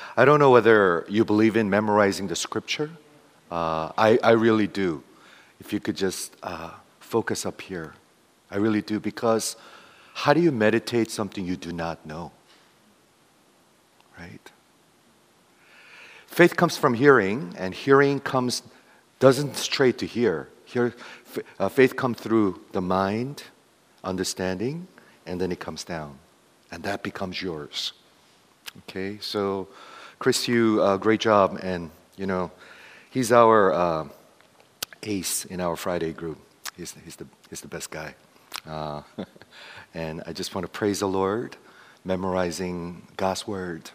I don't know whether you believe in memorizing the scripture. I really do. If you could just focus up here. I really do, because how do you meditate something you do not know? Right? Faith comes from hearing, and hearing doesn't straight to hear. Faith comes through the mind, understanding, and then it comes down. And that becomes yours. Okay, so Chris Hugh, great job. And, he's our ace in our Friday group. He's the best guy. And I just want to praise the Lord, memorizing God's Word.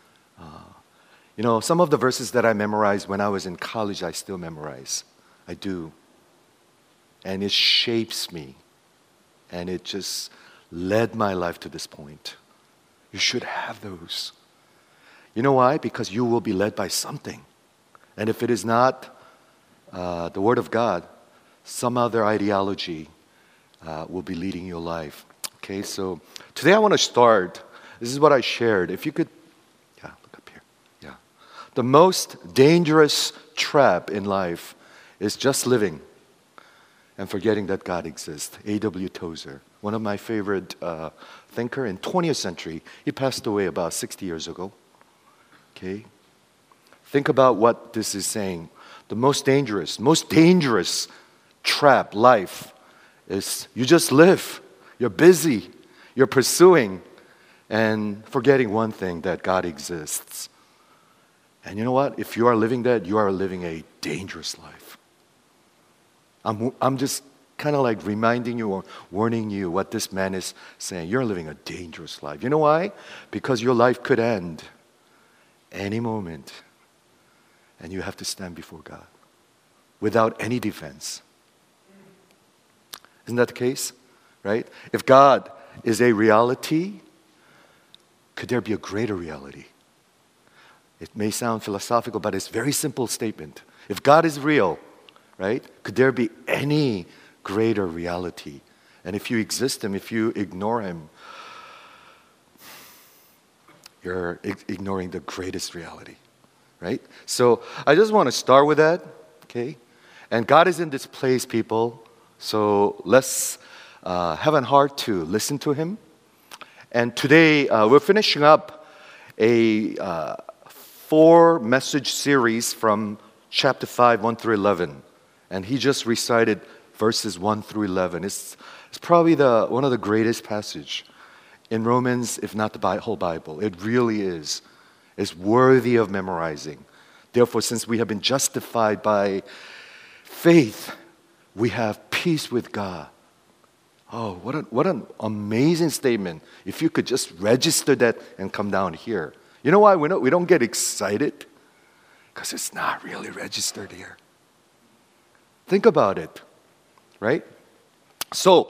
Some of the verses that I memorized when I was in college, I still memorize. I do. And it shapes me. And it just led my life to this point. You should have those. You know why? Because you will be led by something. And if it is not the Word of God, some other ideology will be leading your life. Okay, so today I want to start. This is what I shared. If you could, look up here. Yeah. The most dangerous trap in life is just living and forgetting that God exists. A.W. Tozer, one of my favorite thinker in 20th century. He passed away about 60 years ago. Okay? Think about what this is saying. The most dangerous trap life is you just live. You're busy. You're pursuing and forgetting one thing, that God exists. And you know what? If you are living that, you are living a dangerous life. I'm just kind of like reminding you or warning you what this man is saying. You're living a dangerous life. You know why? Because your life could end any moment. And you have to stand before God without any defense. Isn't that the case? Right? If God is a reality, could there be a greater reality? It may sound philosophical, but it's a very simple statement. If God is real, right, could there be any greater reality? And if you exist Him, if you ignore Him, you're ignoring the greatest reality, right? So I just want to start with that, okay? And God is in this place, people. So let's have a heart to listen to Him. And today we're finishing up a 4-message series from chapter 5, 1 through 11. And he just recited verses 1 through 11. It's probably one of the greatest passages in Romans, if not the whole Bible. It really is. It's worthy of memorizing. Therefore, since we have been justified by faith, we have peace with God. Oh, what an amazing statement. If you could just register that and come down here. You know why we don't get excited? Because it's not really registered here. Think about it, right? So,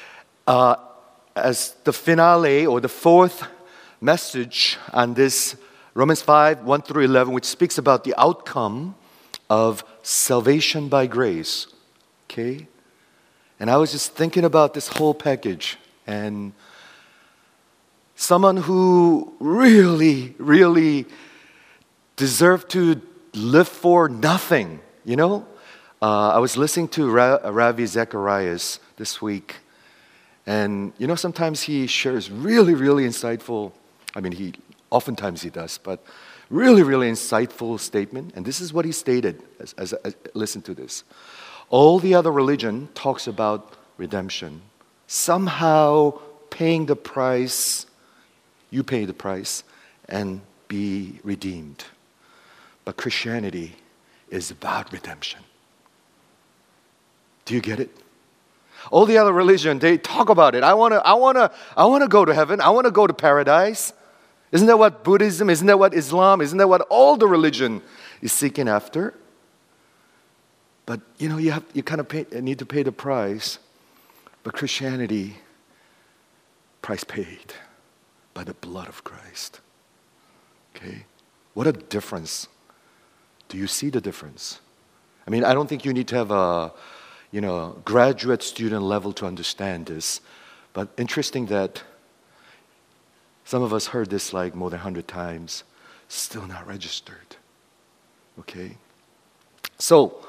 as the finale or the 4th message on this Romans 5, 1 through 11, which speaks about the outcome of salvation by grace, okay? And I was just thinking about this whole package, and someone who really, really deserved to live for nothing, I was listening to Ravi Zacharias this week, and sometimes he shares really, really insightful, oftentimes he does, but really, really insightful statement. And this is what he stated as listen to this. All the other religion talks about redemption. Somehow paying the price, you pay the price, and be redeemed. But Christianity is about redemption. Do you get it? All the other religion, they talk about it. I want to go to heaven. I want to go to paradise. Isn't that what Buddhism, isn't that what Islam, isn't that what all the religion is seeking after? But you kind of need to pay the price. But Christianity, price paid by the blood of Christ. Okay? What a difference. Do you see the difference? I don't think you need to have a graduate student level to understand this. But interesting that some of us heard this like more than 100 times. still not registered. Okay? So,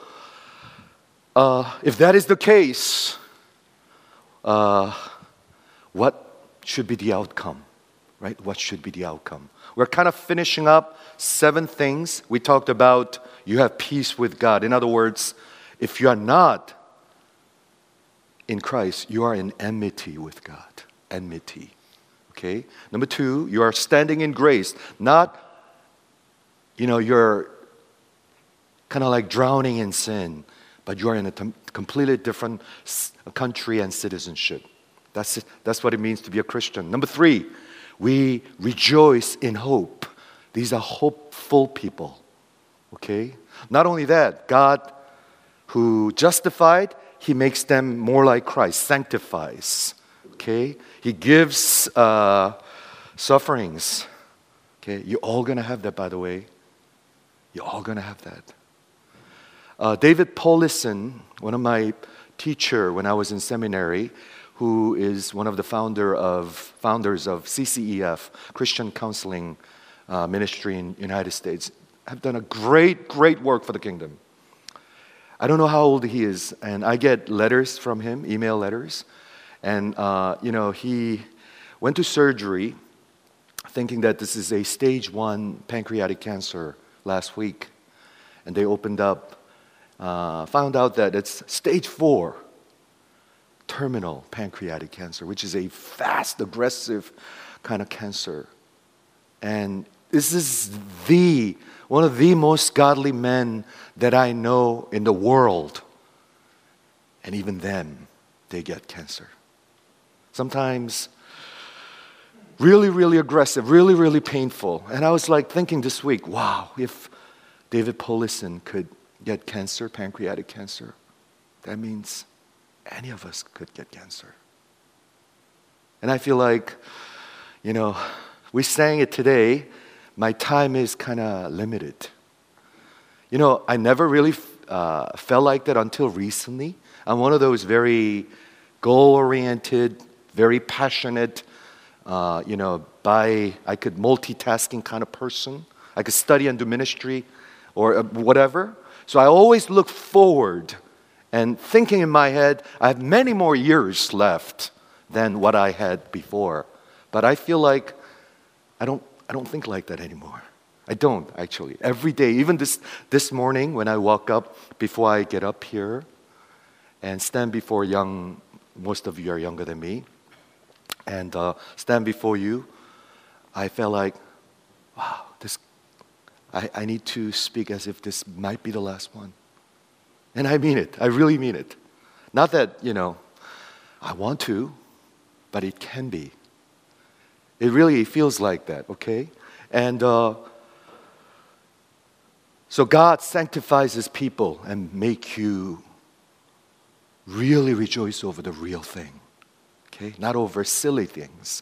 if that is the case, what should be the outcome? Right? What should be the outcome? We're kind of finishing up 7 things. We talked about you have peace with God. In other words, if you are not in Christ, you are in enmity with God. Enmity. Okay? Number 2, you are standing in grace. Not, you're kind of like drowning in sin, but you are in a completely different country and citizenship. That's what it means to be a Christian. Number 3, we rejoice in hope. These are hopeful people. Okay? Not only that, God who justified, He makes them more like Christ, sanctifies. Okay? He gives sufferings. Okay? You're all going to have that, by the way. You're all going to have that. David Paulison, one of my teacher when I was in seminary, who is one of the founders of CCEF, Christian Counseling Ministry in the United States, have done a great work for the kingdom. I don't know how old he is, and I get letters from him, email letters. And, he went to surgery thinking that this is a stage 1 pancreatic cancer last week. And they opened up, found out that it's stage 4 terminal pancreatic cancer, which is a fast, aggressive kind of cancer. And this is one of the most godly men that I know in the world. And even them, they get cancer. Sometimes really aggressive, really painful. And I was like thinking this week, wow, if David Paulison could get cancer, pancreatic cancer, that means any of us could get cancer. And I feel like, we sang it today, my time is kind of limited. I never really felt like that until recently. I'm one of those very goal-oriented, very passionate, I could multitasking kind of person. I could study and do ministry or whatever. So I always look forward and thinking in my head, I have many more years left than what I had before. But I feel like I don't think like that anymore. I don't, actually. Every day, even this morning when I woke up, before I get up here and stand before most of you are younger than me, and stand before you, I felt like, wow, I need to speak as if this might be the last one. And I mean it. I really mean it. Not that, I want to, but it can be. It really feels like that, okay? And so God sanctifies His people and make you really rejoice over the real thing, okay? Not over silly things,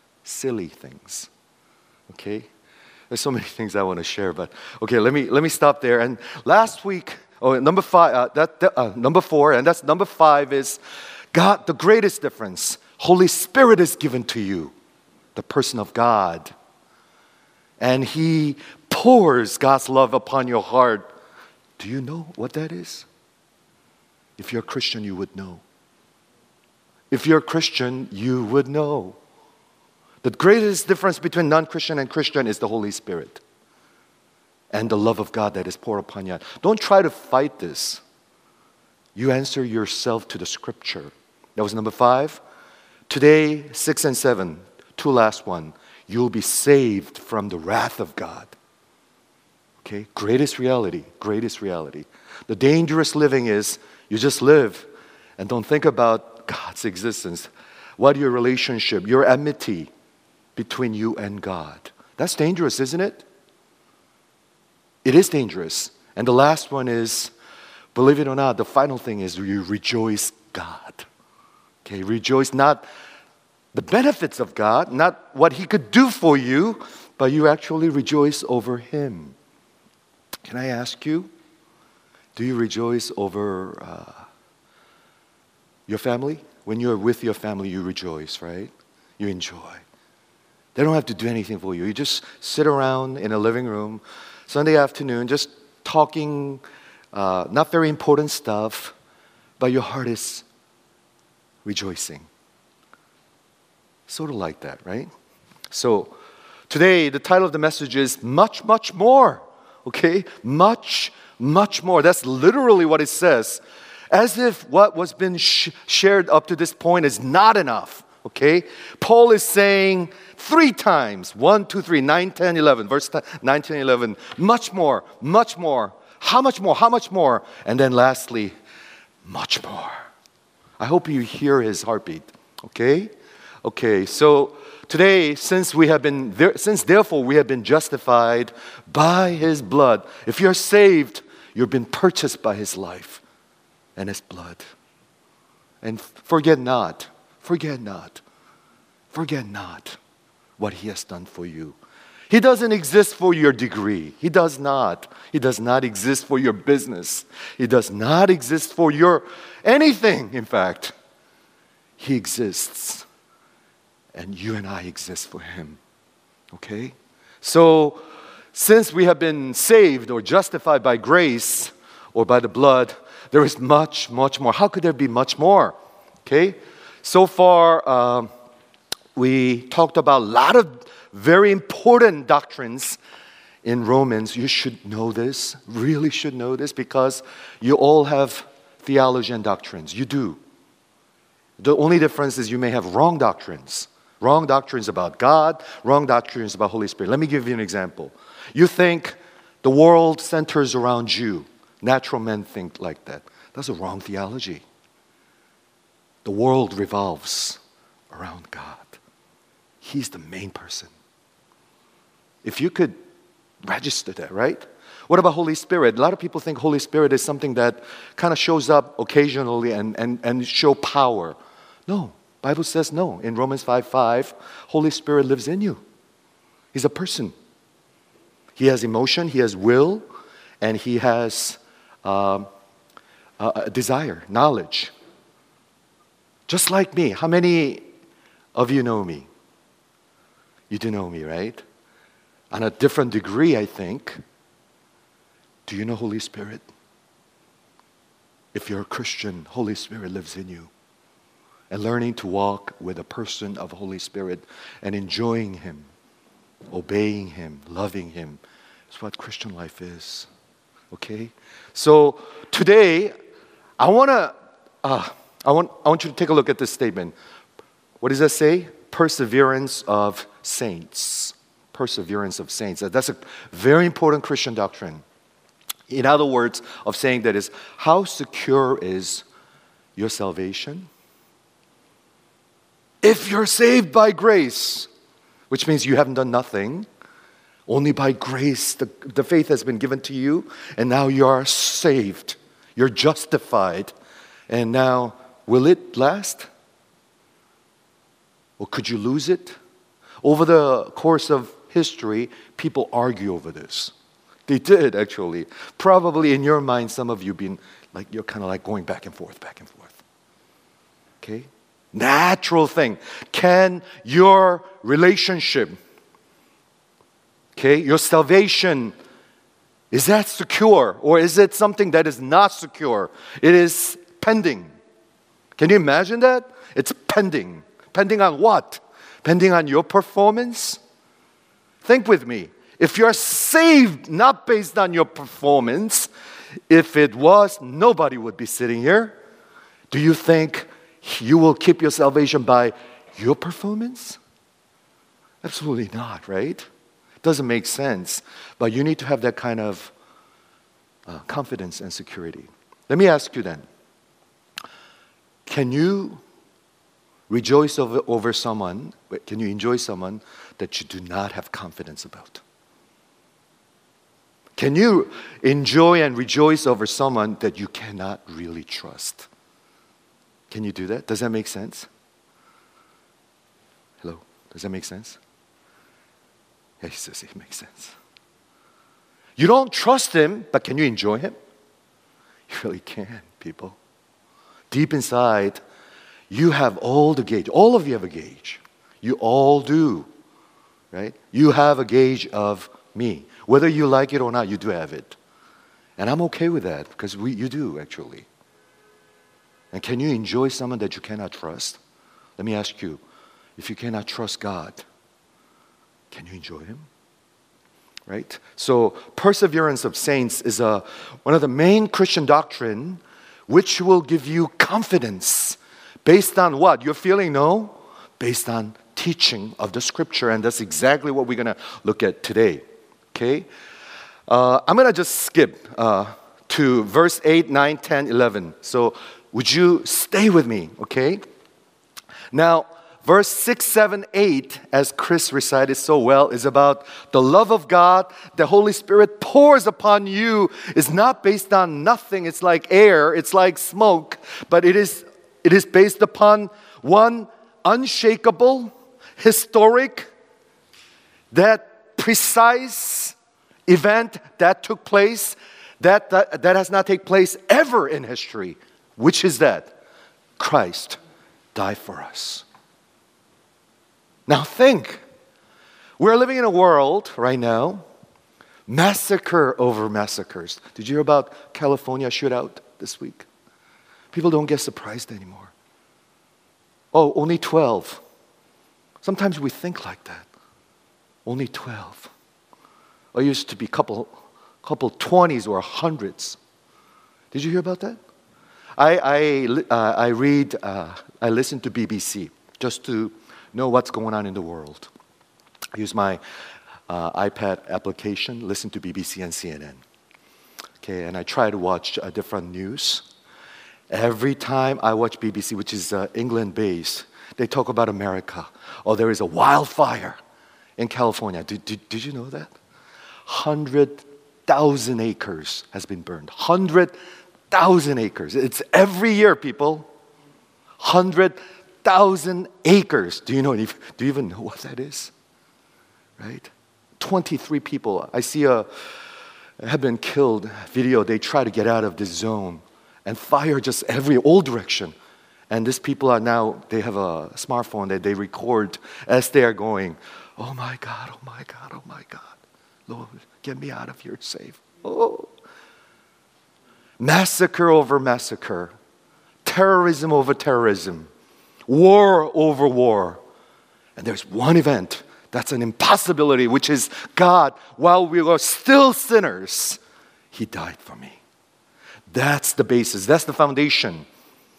okay? There's so many things I want to share, but okay, let me stop there. And last week, number 4, and that's number 5 is God. The greatest difference, Holy Spirit is given to you, the person of God, and He pours God's love upon your heart. Do you know what that is? If you're a Christian, you would know. If you're a Christian, you would know. The greatest difference between non-Christian and Christian is the Holy Spirit and the love of God that is poured upon you. Don't try to fight this. You answer yourself to the Scripture. That was number 5. Today, 6 and 7, 2 last one. You'll be saved from the wrath of God. Okay, greatest reality. The dangerous living is you just live and don't think about God's existence. What your relationship, your enmity between you and God. That's dangerous, isn't it? It is dangerous. And the last one is, believe it or not, the final thing is you rejoice God. Okay, rejoice not the benefits of God, not what He could do for you, but you actually rejoice over Him. Can I ask you, do you rejoice over your family? When you're with your family, you rejoice, right? You enjoy. They don't have to do anything for you. You just sit around in a living room, Sunday afternoon, just talking, not very important stuff, but your heart is rejoicing. Sort of like that, right? So today, the title of the message is Much, Much More. Okay? Much, much more. That's literally what it says. As if what was been shared up to this point is not enough. Okay? Paul is saying 3 times, 1, 2, 3, 9, 10, 11, verse 9, 10, 11, much more, much more. How much more? How much more? And then lastly, much more. I hope you hear his heartbeat. Okay? Okay, so today, since therefore we have been justified by his blood, if you're saved, you've been purchased by his life and his blood. And forget not what he has done for you. He doesn't exist for your degree. He does not. He does not exist for your business. He does not exist for your anything, in fact. He exists. And you and I exist for him. Okay? So, since we have been saved or justified by grace or by the blood, there is much, much more. How could there be much more? Okay? So far, we talked about a lot of very important doctrines in Romans. You should know this, really should know this, because you all have theology and doctrines. You do. The only difference is you may have wrong doctrines. Wrong doctrines about God, wrong doctrines about Holy Spirit. Let me give you an example. You think the world centers around you. Natural men think like that. That's a wrong theology. The world revolves around God. He's the main person. If you could register that, right? What about Holy Spirit? A lot of people think Holy Spirit is something that kind of shows up occasionally and show power. No, Bible says no. In Romans 5:5, Holy Spirit lives in you. He's a person. He has emotion, he has will, and he has a desire, knowledge. Just like me. How many of you know me? You do know me, right? On a different degree, I think. Do you know Holy Spirit? If you're a Christian, Holy Spirit lives in you. And learning to walk with a person of Holy Spirit and enjoying him, obeying him, loving him, is what Christian life is. Okay? So today, I want you to take a look at this statement. What does that say? Perseverance of saints. Perseverance of saints. That's a very important Christian doctrine. In other words, of saying that is, how secure is your salvation? If you're saved by grace, which means you haven't done nothing, only by grace, the faith has been given to you, and now you are saved. You're justified. And now, will it last? Or could you lose it? Over the course of history, people argue over this. They did, actually. Probably in your mind, some of you been like, you're kind of like going back and forth. Okay? Natural thing. Can your relationship, okay, your salvation, is that secure? Or is it something that is not secure? It is pending. Can you imagine that? It's pending. Pending on what? Pending on your performance? Think with me. If you're saved not based on your performance, if it was, nobody would be sitting here. Do you think you will keep your salvation by your performance? Absolutely not, right? It doesn't make sense. But you need to have that kind of confidence and security. Let me ask you then. Can you rejoice over someone, can you enjoy someone that you do not have confidence about? Can you enjoy and rejoice over someone that you cannot really trust? Can you do that? Does that make sense? Hello? Does that make sense? Yeah, he says it makes sense. You don't trust him, but can you enjoy him? You really can, people. Deep inside, you have all the gauge. All of you have a gauge. You all do. right? You have a gauge of me. Whether you like it or not, you do have it. And I'm okay with that because you do actually. And can you enjoy someone that you cannot trust? Let me ask you, if you cannot trust God, can you enjoy Him? Right? So perseverance of saints is one of the main Christian doctrine which will give you confidence based on what? You're feeling? No. Based on teaching of the Scripture. And that's exactly what we're going to look at today. Okay? I'm going to just skip to verse 8, 9, 10, 11. So would you stay with me? Okay? Now, verse 6, 7, 8, as Chris recited so well, is about the love of God. The Holy Spirit pours upon you. It's not based on nothing. It's like air. It's like smoke. But it is based upon one unshakable, historic, that precise event that took place that has not taken place ever in history. Which is that? Christ died for us. Now think, we're living in a world right now, massacre over massacres. Did you hear about California shootout this week? People don't get surprised anymore. Oh, only 12. Sometimes we think like that. Only 12. Or it used to be couple 20s or hundreds. Did you hear about that? I listen to BBC just to know what's going on in the world. I use my iPad application, listen to BBC and CNN. Okay, and I try to watch different news. Every time I watch BBC, which is England-based, they talk about America. Oh, there is a wildfire in California. Did you know that? 100,000 acres has been burned. 100,000 acres. It's every year, people. 100,000 acres. Do you even know what that is? Right? 23 people. I see have been killed video. They try to get out of this zone. And fire just all direction. And these people are now, they have a smartphone that they record as they are going, oh my God, oh my God, oh my God. Lord, get me out of here safe. Oh. Massacre over massacre. Terrorism over terrorism. War over war. And there's one event that's an impossibility, which is God, while we were still sinners, He died for me. That's the basis, that's the foundation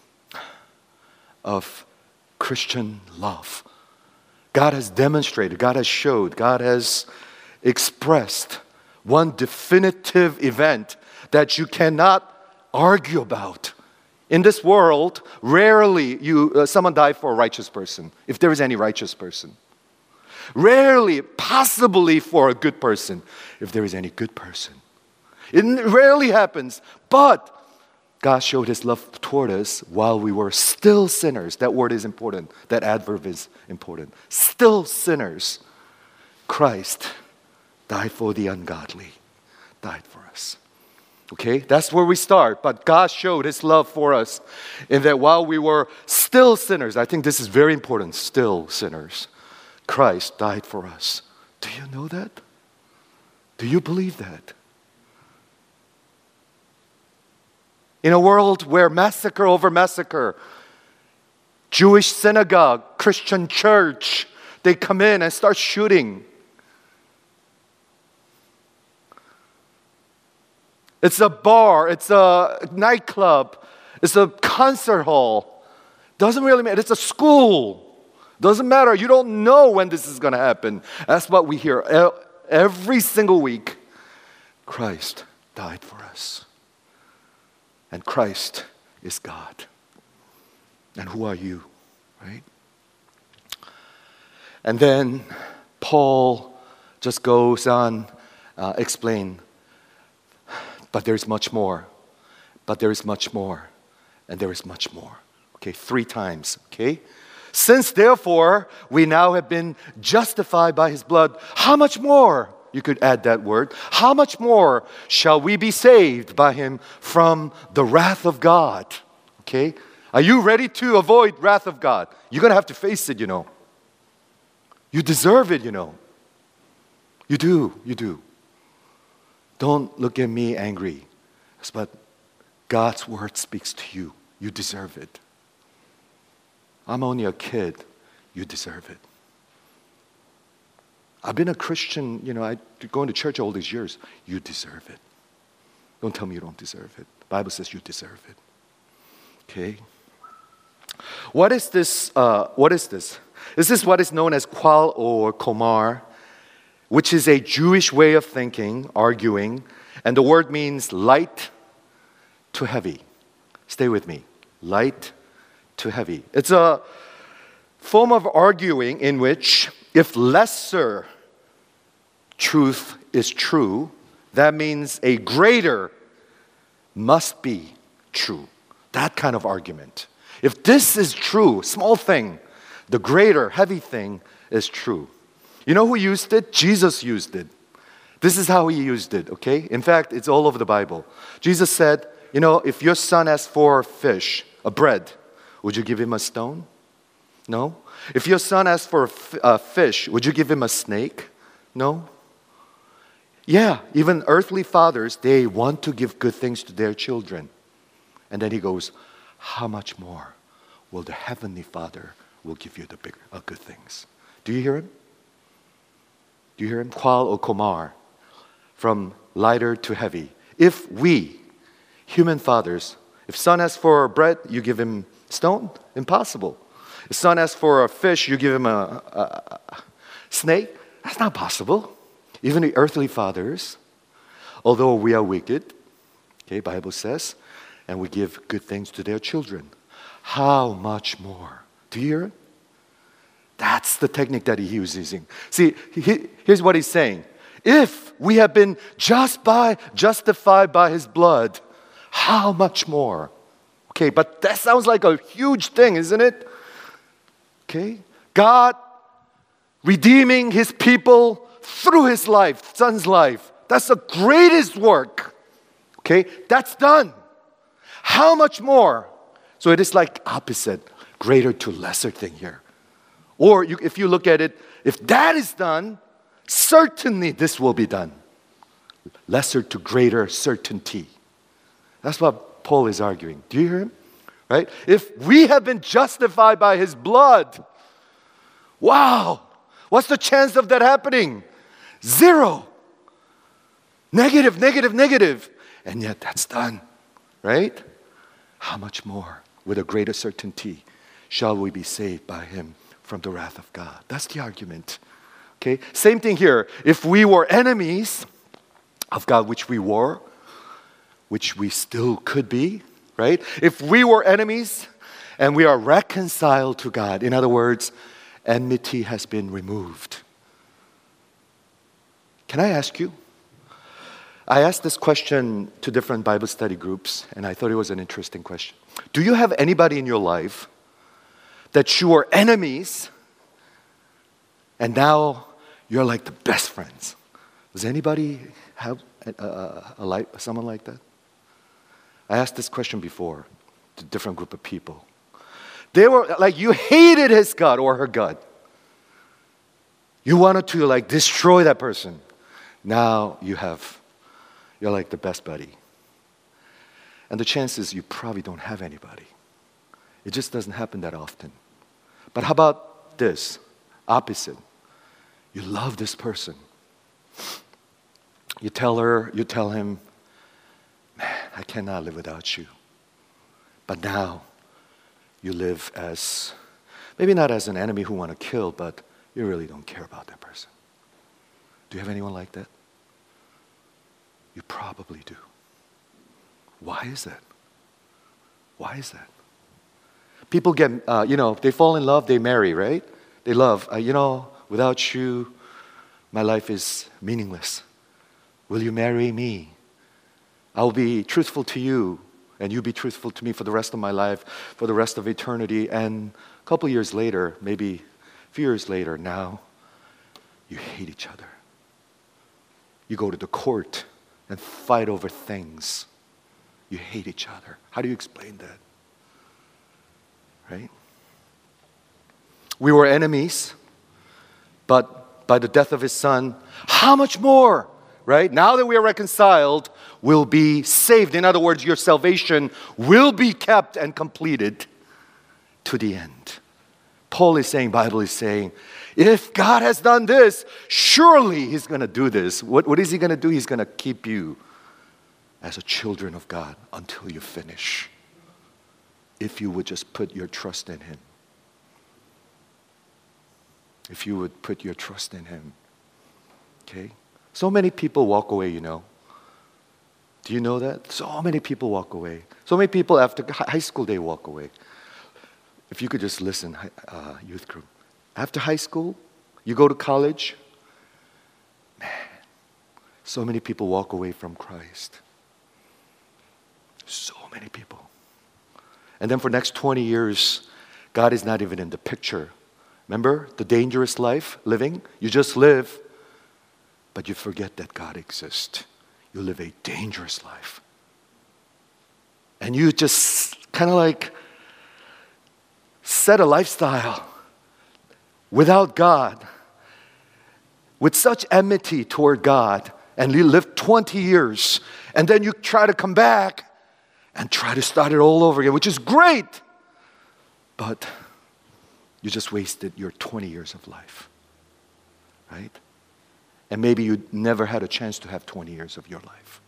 of Christian love. God has demonstrated, God has showed, God has expressed one definitive event that you cannot argue about. In this world, rarely someone died for a righteous person, if there is any righteous person. Rarely, possibly for a good person, if there is any good person. It rarely happens, but God showed His love toward us while we were still sinners. That word is important. That adverb is important. Still sinners. Christ died for the ungodly. Died for us. Okay, that's where we start. But God showed His love for us in that while we were still sinners, I think this is very important, still sinners, Christ died for us. Do you know that? Do you believe that? In a world where massacre over massacre, Jewish synagogue, Christian church, they come in and start shooting. It's a bar, it's a nightclub, it's a concert hall. Doesn't really matter, it's a school. Doesn't matter, you don't know when this is going to happen. That's what we hear every single week. Christ died for us. And Christ is God. And who are you, right? And then Paul just goes on explain, but there's much more. But there is much more. And there is much more. Okay, 3 times, okay? Since therefore we now have been justified by His blood, how much more? You could add that word. How much more shall we be saved by Him from the wrath of God? Okay? Are you ready to avoid wrath of God? You're going to have to face it, you know. You deserve it, you know. You do, you do. Don't look at me angry. But God's word speaks to you. You deserve it. I'm only a kid. You deserve it. I've been a Christian, I going to church all these years. You deserve it. Don't tell me you don't deserve it. The Bible says you deserve it. Okay? What is this? This is what is known as Qual or Komar, which is a Jewish way of thinking, arguing, and the word means light to heavy. Stay with me. Light to heavy. It's a form of arguing in which if lesser truth is true, that means a greater must be true. That kind of argument. If this is true, small thing, the greater, heavy thing is true. You know who used it? Jesus used it. This is how he used it, okay? In fact, it's all over the Bible. Jesus said, if your son asks for fish, a bread, would you give him a stone? No. If your son asks for a fish, would you give him a snake? No. Yeah, even earthly fathers, they want to give good things to their children. And then he goes, how much more will the heavenly Father will give you the good things? Do you hear him? Do you hear him? Qual or Komar, from lighter to heavy. If we, human fathers, if son asks for bread, you give him stone? Impossible. If son asks for a fish, you give him a snake? That's not possible. Even the earthly fathers, although we are wicked, okay, Bible says, and we give good things to their children, how much more? Do you hear it? That's the technique that he was using. See, here's what he's saying. If we have been justified by his blood, how much more? Okay, but that sounds like a huge thing, isn't it? Okay, God redeeming his people through his life, son's life. That's the greatest work. Okay, that's done. How much more? So it is like opposite, greater to lesser thing here. Or if you look at it, if that is done, certainly this will be done. Lesser to greater certainty. That's what Paul is arguing. Do you hear him? Right? If we have been justified by his blood, wow, what's the chance of that happening? 0. Negative, negative, negative. And yet that's done. Right? How much more, with a greater certainty, shall we be saved by him from the wrath of God? That's the argument. Okay? Same thing here. If we were enemies of God, which we were, which we still could be, right? If we were enemies and we are reconciled to God, in other words, enmity has been removed. Can I ask you? I asked this question to different Bible study groups, and I thought it was an interesting question. Do you have anybody in your life that you were enemies, and now you're like the best friends? Does anybody have someone like that? I asked this question before to a different group of people. They were like, you hated his God or her God. You wanted to like destroy that person. Now you're like the best buddy. And the chances you probably don't have anybody. It just doesn't happen that often. But how about this? Opposite. You love this person. You tell him, man, I cannot live without you. But now you live as, maybe not as an enemy who want to kill, but you really don't care about that person. Do you have anyone like that? You probably do. Why is that? Why is that? People get, they fall in love, they marry, right? They love, without you, my life is meaningless. Will you marry me? I'll be truthful to you, and you be truthful to me for the rest of my life, for the rest of eternity. And a couple years later, maybe a few years later, now you hate each other. You go to the court and fight over things. You hate each other. How do you explain that? Right? We were enemies, but by the death of his Son, how much more, right? Now that we are reconciled, we'll be saved. In other words, your salvation will be kept and completed to the end. Paul is saying, Bible is saying, if God has done this, surely He's going to do this. What is He going to do? He's going to keep you as a children of God until you finish. If you would just put your trust in Him. If you would put your trust in Him. Okay? So many people walk away, you know. Do you know that? So many people walk away. So many people after high school, they walk away. If you could just listen, youth group. After high school, you go to college. Man, so many people walk away from Christ. So many people. And then for the next 20 years, God is not even in the picture. Remember the dangerous life living? You just live, but you forget that God exists. You live a dangerous life. And you just kind of like set a lifestyle without God, with such enmity toward God, and you live 20 years, and then you try to come back and try to start it all over again, which is great, but you just wasted your 20 years of life, right? And maybe you never had a chance to have 20 years of your life.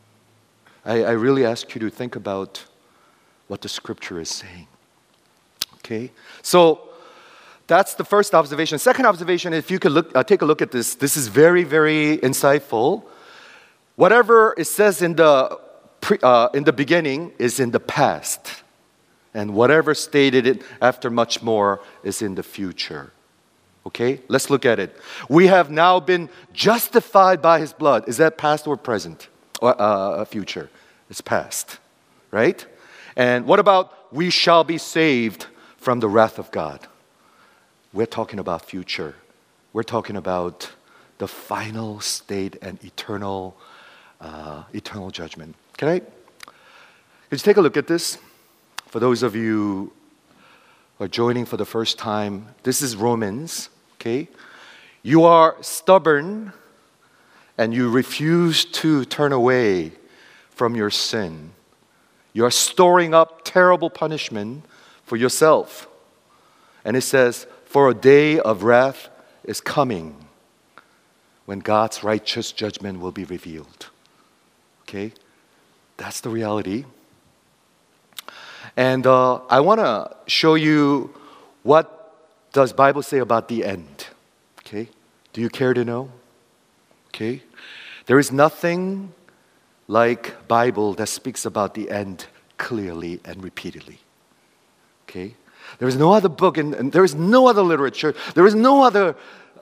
I really ask you to think about what the Scripture is saying. Okay? So, that's the first observation. Second observation, if you could take a look at this, this is very, very insightful. Whatever it says in the beginning is in the past. And whatever stated it after much more is in the future. Okay? Let's look at it. We have now been justified by His blood. Is that past or present? Or future? It's past. Right? And what about we shall be saved from the wrath of God? We're talking about future. We're talking about the final state and eternal judgment. Could you take a look at this? For those of you who are joining for the first time, this is Romans, okay? You are stubborn and you refuse to turn away from your sin. You are storing up terrible punishment for yourself. And it says, for a day of wrath is coming when God's righteous judgment will be revealed. Okay? That's the reality. And I want to show you what does Bible say about the end. Okay? Do you care to know? Okay? There is nothing like Bible that speaks about the end clearly and repeatedly. Okay? There is no other book, and there is no other literature. There is no other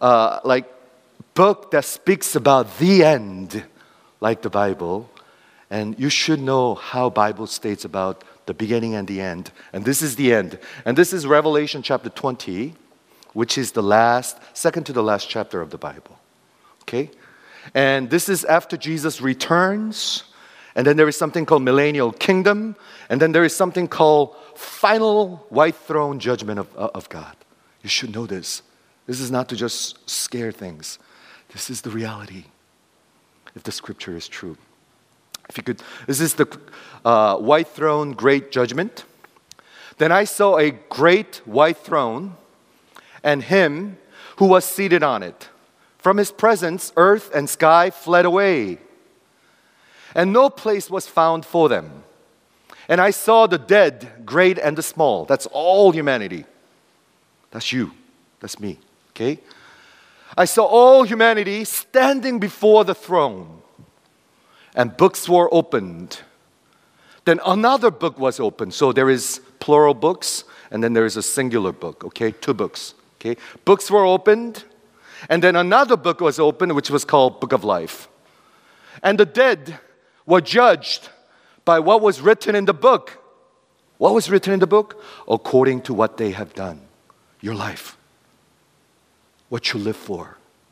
book that speaks about the end like the Bible. And you should know how Bible states about the beginning and the end. And this is the end. And this is Revelation chapter 20, which is the second to the last chapter of the Bible. Okay? And this is after Jesus returns. And then there is something called millennial kingdom. And then there is something called final white throne judgment of God. You should know this. This is not to just scare things. This is the reality, if the Scripture is true. This is the white throne, great judgment. Then I saw a great white throne and Him who was seated on it. From His presence, earth and sky fled away, and no place was found for them. And I saw the dead, great and the small. That's all humanity. That's you. That's me. Okay? I saw all humanity standing before the throne. And books were opened. Then another book was opened. So there is plural books, and then there is a singular book. Okay? 2 books. Okay? Books were opened. And then another book was opened, which was called Book of Life. And the dead were judged by what was written in the book. What was written in the book? According to what they have done. Your life. What you live for.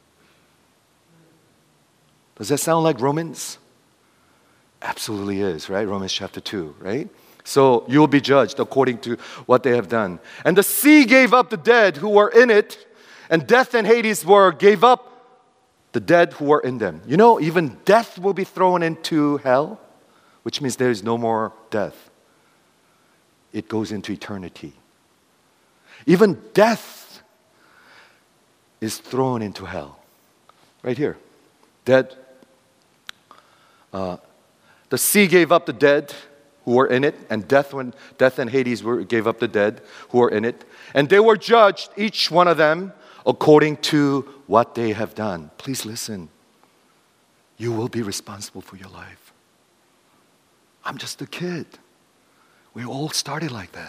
Does that sound like Romans? Absolutely is, right? Romans chapter 2, right? So you will be judged according to what they have done. And the sea gave up the dead who were in it, and death and Hades gave up the dead who were in them. You know, even death will be thrown into hell, which means there is no more death. It goes into eternity. Even death is thrown into hell. Right here. Dead. The sea gave up the dead who were in it, and death and Hades gave up the dead who were in it. And they were judged, each one of them, according to what they have done. Please listen. You will be responsible for your life. I'm just a kid. We all started like that.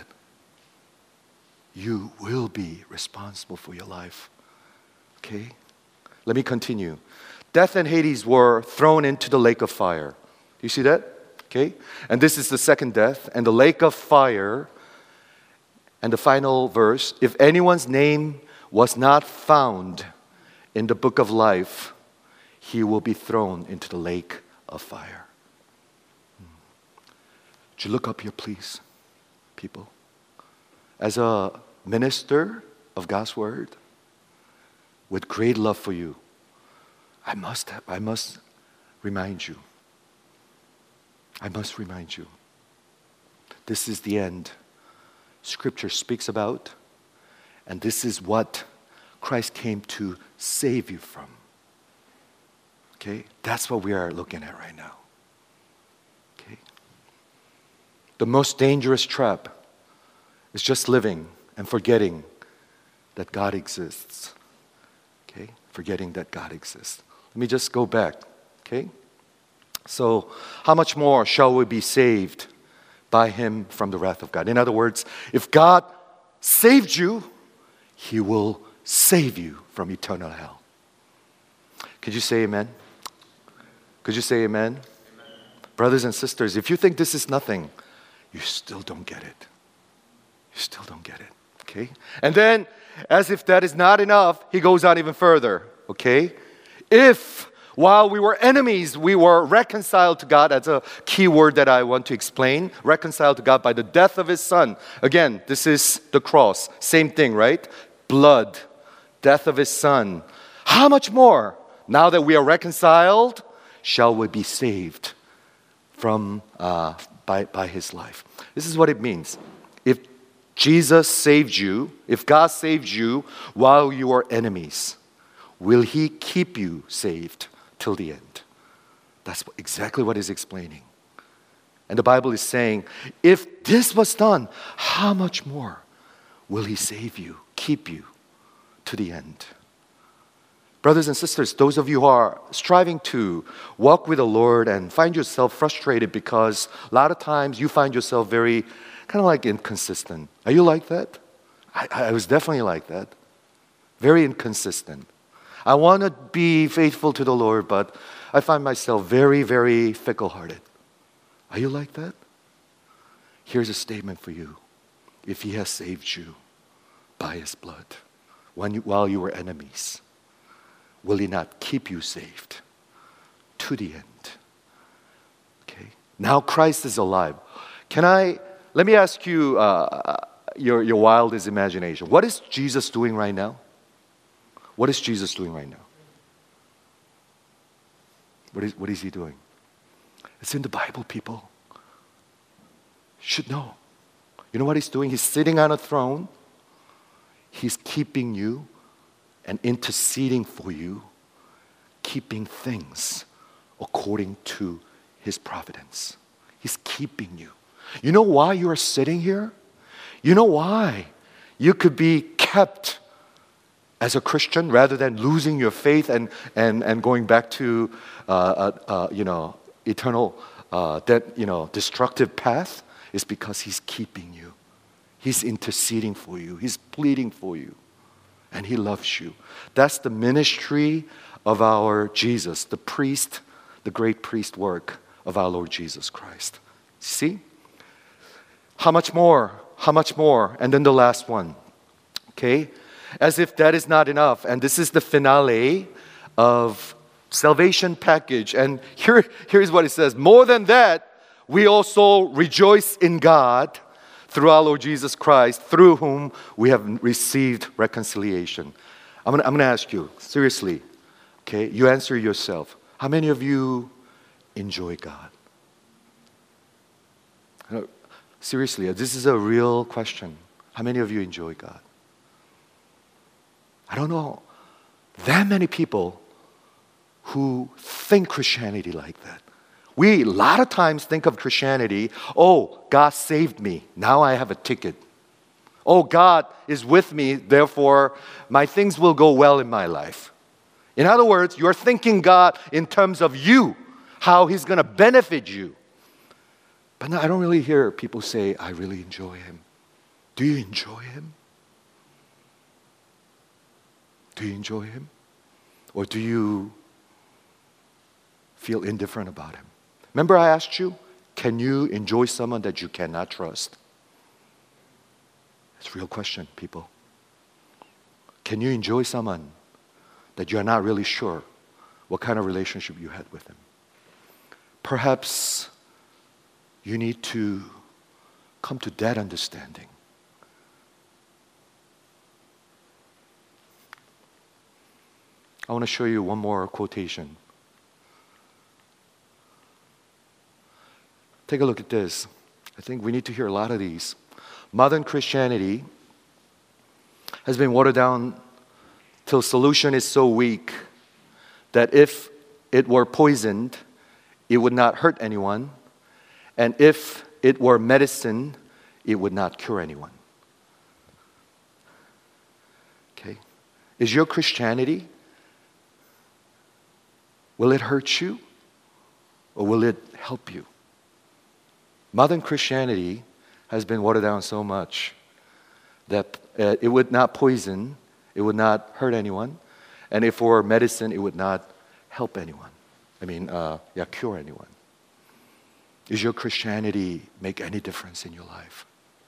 You will be responsible for your life. Okay? Let me continue. Death and Hades were thrown into the lake of fire. Do you see that? Okay? And this is the second death. And the lake of fire, and the final verse, if anyone's name was not found in the book of life, he will be thrown into the lake of fire. Would you look up here, please, people? As a minister of God's word, with great love for you, I must remind you. I must remind you. This is the end Scripture speaks about, and this is what Christ came to save you from. Okay? That's what we are looking at right now. Okay? The most dangerous trap is just living and forgetting that God exists. Okay? Forgetting that God exists. Let me just go back. Okay? So, how much more shall we be saved by Him from the wrath of God? In other words, if God saved you, He will save you from eternal hell. Could you say amen? Could you say amen? Amen? Brothers and sisters, if you think this is nothing, you still don't get it. You still don't get it. Okay? And then, as if that is not enough, He goes on even further. Okay? If while we were enemies, we were reconciled to God. That's a key word that I want to explain. Reconciled to God by the death of His Son. Again, this is the cross. Same thing, right? Blood. Death of His Son. How much more, now that we are reconciled, shall we be saved from by His life? This is what it means. If Jesus saved you, if God saved you while you were enemies, will He keep you saved till the end? That's exactly what He's explaining. And the Bible is saying, if this was done, how much more will He save you, keep you to the end? Brothers and sisters, those of you who are striving to walk with the Lord and find yourself frustrated because a lot of times you find yourself very kind of like inconsistent. Are you like that? I was definitely like that. Very inconsistent. I want to be faithful to the Lord, but I find myself very, very fickle-hearted. Are you like that? Here's a statement for you. If He has saved you by His blood while you were enemies, will He not keep you saved to the end? Okay. Now Christ is alive. Let me ask you your wildest imagination. What is Jesus doing right now? What is Jesus doing right now? What is He doing? It's in the Bible, people. You should know. You know what He's doing? He's sitting on a throne. He's keeping you and interceding for you, keeping things according to His providence. He's keeping you. You know why you are sitting here? You know why you could be kept as a Christian rather than losing your faith and going back to eternal destructive path is because He's keeping you. He's interceding for you. He's pleading for you. And He loves you. That's the ministry of our Jesus, the priest, the great priest work of our Lord Jesus Christ. See? How much more? How much more? And then the last one. Okay? As if that is not enough. And this is the finale of salvation package. And here's what it says. More than that, we also rejoice in God through our Lord Jesus Christ, through whom we have received reconciliation. I'm gonna ask you, seriously, okay? You answer yourself. How many of you enjoy God? Seriously, this is a real question. How many of you enjoy God? I don't know that many people who think Christianity like that. We a lot of times think of Christianity, oh, God saved me. Now I have a ticket. Oh, God is with me, therefore my things will go well in my life. In other words, you're thinking God in terms of you, how He's going to benefit you. But no, I don't really hear people say, I really enjoy Him. Do you enjoy Him? Do you enjoy Him? Or do you feel indifferent about Him? Remember I asked you, can you enjoy someone that you cannot trust? It's a real question, people. Can you enjoy someone that you're not really sure what kind of relationship you had with them? Perhaps you need to come to that understanding. I want to show you one more quotation. Take a look at this. I think we need to hear a lot of these. Modern Christianity has been watered down till solution is so weak that if it were poisoned, it would not hurt anyone. And if it were medicine, it would not cure anyone. Okay? Is your Christianity, will it hurt you or will it help you? Modern Christianity has been watered down so much that it would not poison, it would not hurt anyone, and if for medicine, it would not help anyone. Cure anyone. Does your Christianity make any difference in your life?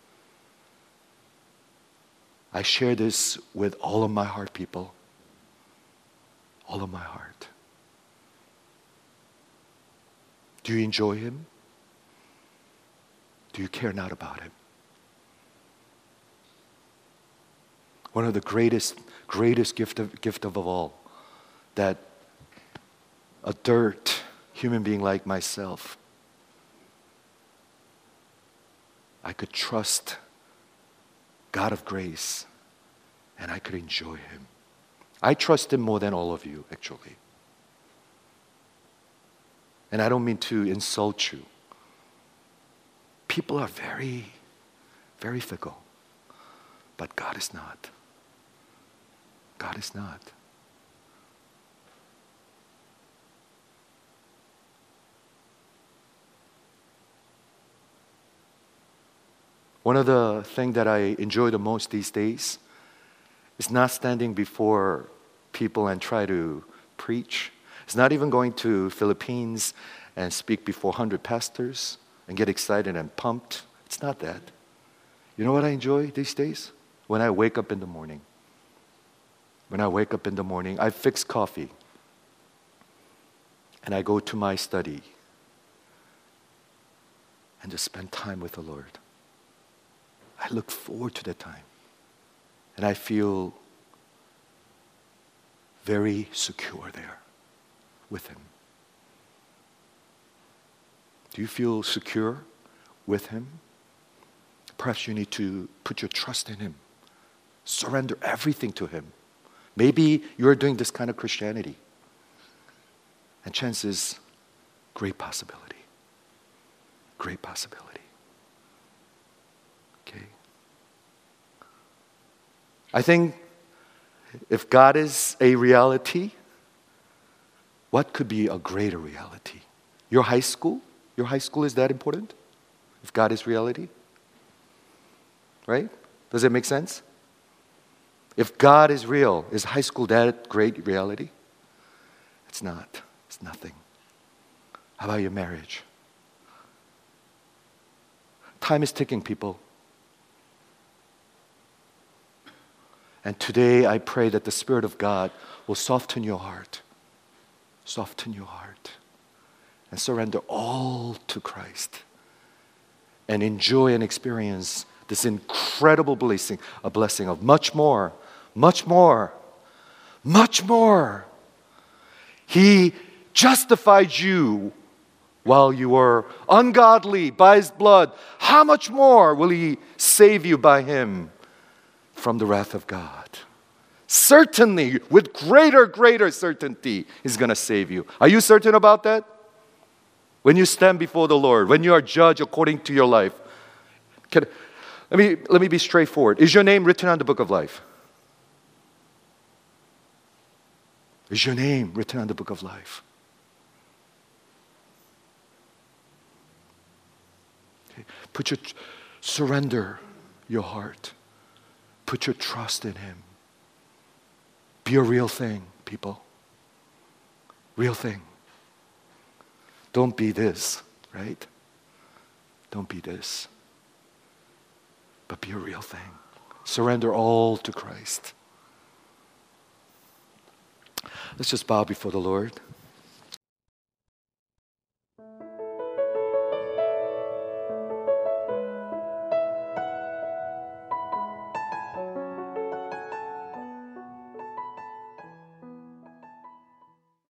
I share this with all of my heart, people. All of my heart. Do you enjoy Him? Do you care not about Him? One of the greatest gift of all, that a dirt human being like myself, I could trust God of grace and I could enjoy Him. I trust Him more than all of you, actually. And I don't mean to insult you. People are very, very fickle. But God is not. God is not. One of the things that I enjoy the most these days is not standing before people and try to preach. It's not even going to Philippines and speak before 100 pastors and get excited and pumped. It's not that. You know what I enjoy these days? When I wake up in the morning. When I wake up in the morning, I fix coffee and I go to my study and just spend time with the Lord. I look forward to that time. And I feel very secure there with Him. Do you feel secure with Him? Perhaps you need to put your trust in Him. Surrender everything to Him. Maybe you're doing this kind of Christianity. And chances, great possibility. Great possibility. Okay? I think if God is a reality, what could be a greater reality? Your high school? Your high school is that important? If God is reality? Right? Does it make sense? If God is real, is high school that great reality? It's not. It's nothing. How about your marriage? Time is ticking, people. And today I pray that the Spirit of God will soften your heart. Soften your heart. And surrender all to Christ. And enjoy and experience this incredible blessing, a blessing of much more much more. He justified you while you were ungodly by His blood. How much more will He save you by Him from the wrath of God? Certainly, with greater certainty, He's going to save you. Are you certain about that? When you stand before the Lord, when you are judged according to your life, let me be straightforward. Is your name written on the book of life? Is your name written on the book of life? Okay. Surrender your heart. Put your trust in Him. Be a real thing, people. Real thing. Don't be this, right? Don't be this. But be a real thing. Surrender all to Christ. Let's just bow before the Lord.